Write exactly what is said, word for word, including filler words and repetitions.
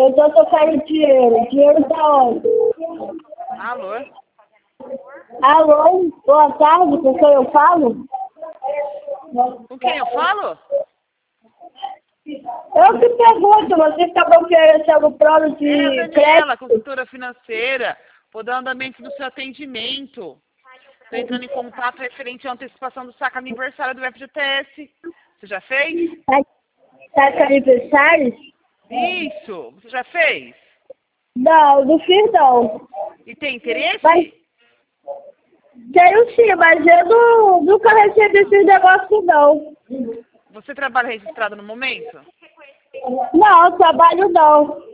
Eu tô tocando dinheiro. Dinheiro da onde? Alô? Alô? Boa tarde, com quem eu falo? Com quem eu falo? Eu te pergunto, você acabou oferecendo o plano de É a Daniela, crédito? consultora financeira. Vou dar andamento no seu atendimento. Estou entrando em contato referente à antecipação do saque aniversário do F G T S. Você já fez? Tá, tá com aniversário? Isso! Você já fez? Não, não fiz não. E tem interesse? Mas tenho sim, mas eu não, nunca recebi esse negócio não. Você trabalha registrado no momento? Não, trabalho não.